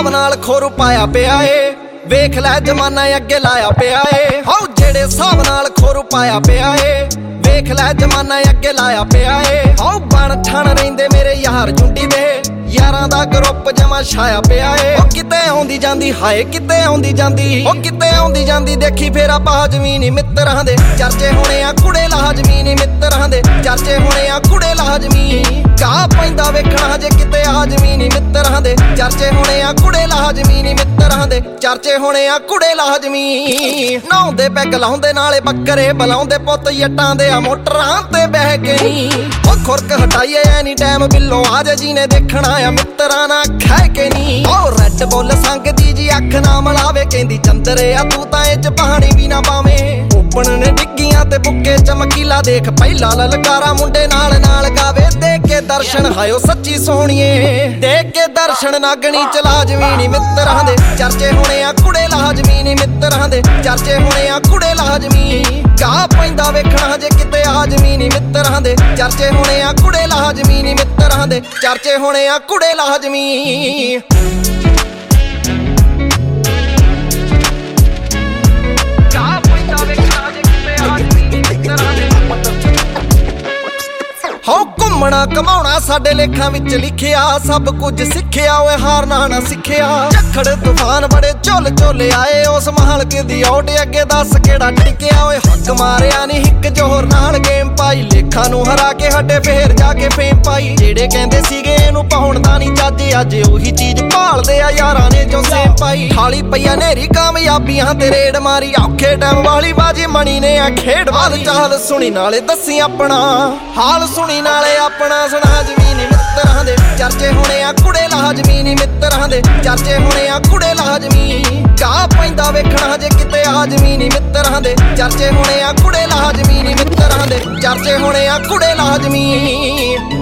नाल खोरू पाया पिया ए वेख लै जमाना अगे लाया पिया ए हाउ जेड़े हिसाब नाल खोरू पाया पिया ए वेख लै जमाना अगे लाया पिया ए हाउ बन ठण रहिंदे मेरे यार झुंडी दे यारां दा ग्रुप जमा छाया पिया ए ओ किते आउंदी जांदी हाय किते आउंदी जांदी ओ किते आउंदी जांदी देखी फेर आपा जमीनी मित्तरां दे चर्चे होने आ कुड़े लाजमीनी मित्तरां दे चर्चे होने आ कुड़े लाजमी गा पैंदा वेखणा जे किते आजमीनी मित्तरां दे चर्चे होने आ कुड़े लाजमीनी मित्तरां दे चर्चे होने आ कुड़े लाजमी नहाउंदे पैग लाउंदे नाले बकरे बुलाउंदे पुੱਤ जट्टां दे आ मोटरां ते बह के नी ओ खुरक हटाइए एनी टाइम बिल्लो आज जी ने देखना आ मित्तरां ना खै के नी ओ रैड बुल संगदी जी अख ना मलावे कहंदी चंदरे आ तू तां इच पानी भी ना पावे ओपन ने डिग्गियां ते बुक्के चमकीला देख पहिला ललकारा मुंडे नाल नाल गावे देख के दर्शन हायो सच्ची सोहणीए देख के दर्शन नागणी च लाजमीनी मित्तरां दे चर्चे होने आ कुड़े लाजमीनी मित्तरां दे चर्चे होने आ कुड़े लाजमी गा पैंदा वेखणा जे किते आजमीनी मित्तरां दे चर्चे होने आ कुड़े लाजमीनी मित्तरां दे चर्चे होने आ कुड़े लाजमी हो घुमना घमाउणा साडे लेखां विच लिखिया सब कुछ सिखिया ओए हारना ना सिखिया झक्खड़ तूफान बड़े झोल झोले आए उस महल के दी आउट अगे दस केड़ा टिकिया ओए हक मारिया नी हिक जोर नाल गेम पाई लेखां नूं हरा के हटे फेर जाके फेम पाई जेड़े कहंदे सीगे इहनूं पाउण दा नी चाजे अज ओही चीज भालदे आ यारां ने जो सेम पाई थाली पईया नेरी कामयाबियां ते रेड मारी औखे टाइम वाली बाजी मणी ने आ खेड वाल चाल सुनी नाले दसी अपना हाल सुनी नाले अपना सुना जमीनी मित्तरां दे चर्चे होने आ कुड़े लाजमीनी मित्तरां दे चर्चे होने आ कुड़े लाजमी गा पैंदा वेखणा जे किते आजमीनी मित्तरां दे चर्चे होने आ कुड़े लाजमीनी मित्तरां दे चर्चे होने आ कुड़े लाजमी